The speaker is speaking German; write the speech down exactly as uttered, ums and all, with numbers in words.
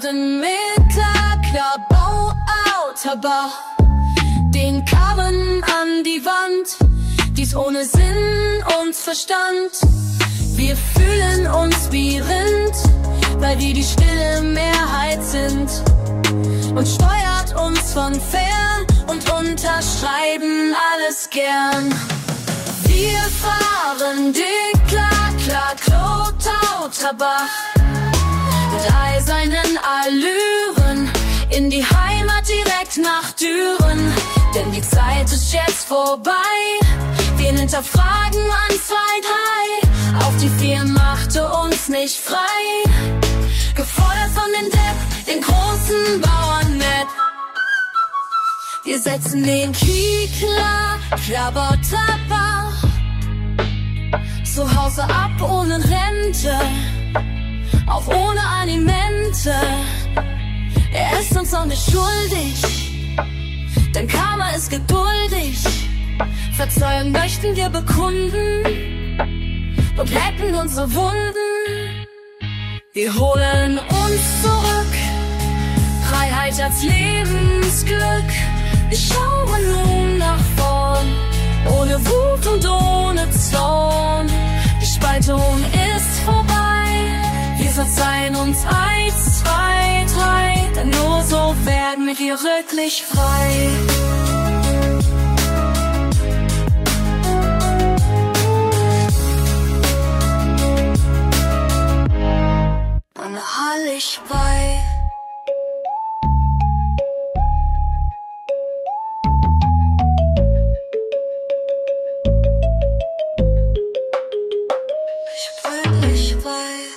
fahren mit Klar, Bau, Autobahn, den Karren an die Wand, dies ohne Sinn und Verstand. Wir fühlen uns wie Rind, weil wir die stille Mehrheit sind, und steuert uns von fern und unterschreiben alles gern. Wir fahren dick, klar, klar, Klotauterbach, mit all seinen Allüren in die Heimat direkt nach Düren. Denn die Zeit ist jetzt vorbei, wir hinterfragen an zwei, drei. Auf die vier machte uns nicht frei, gefordert von den Depp, den großen Bauernnet. Wir setzen den Kikler, Klabauterbach, zu Hause ab ohne Rente, auch ohne Alimente. Er ist uns noch nicht schuldig, denn Karma ist geduldig. Verzeihung möchten wir bekunden, begleiten unsere Wunden. Wir holen uns zurück, Freiheit als Lebensglück. Wir schauen nun nach vorn, ohne Wut und ohne Zorn. Die Spaltung ist vorbei, wir verzeihen uns eins, zwei, drei, denn nur so werden wir wirklich frei.